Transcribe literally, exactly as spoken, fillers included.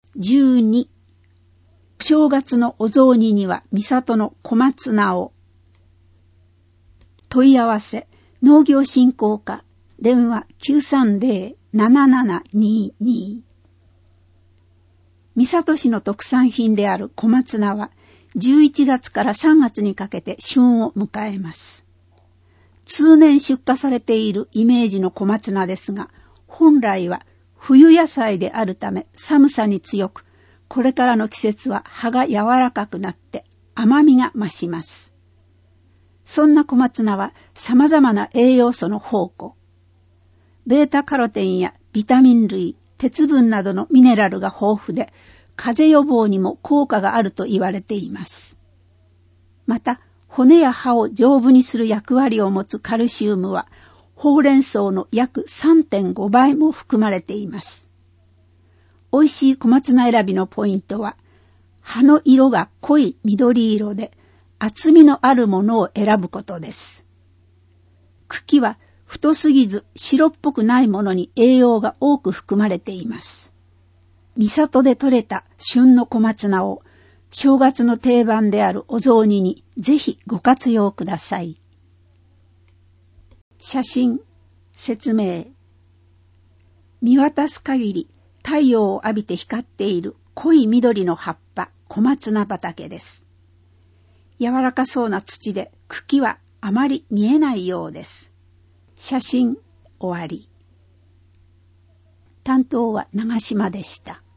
じゅうに、正月のお雑煮には三郷の小松菜を。問い合わせ農業振興課電話 きゅうさんゼロ ななななにに。三郷市の特産品である小松菜はじゅういちがつからさんがつにかけて旬を迎えます。通年出荷されているイメージの小松菜ですが、本来は冬野菜であるため寒さに強く、これからの季節は葉が柔らかくなって甘みが増します。そんな小松菜は様々な栄養素の宝庫。ベータカロテンやビタミン類、鉄分などのミネラルが豊富で、風邪予防にも効果があると言われています。また、骨や歯を丈夫にする役割を持つカルシウムは、ほうれん草の約 さんてんご 倍も含まれています。美味しい小松菜選びのポイントは、葉の色が濃い緑色で、厚みのあるものを選ぶことです。茎は太すぎず白っぽくないものに栄養が多く含まれています。三郷で採れた旬の小松菜を正月の定番であるお雑煮にぜひご活用ください。写真、説明。見渡す限り太陽を浴びて光っている濃い緑の葉っぱ、小松菜畑です。柔らかそうな土で茎はあまり見えないようです。写真終わり。担当は長島でした。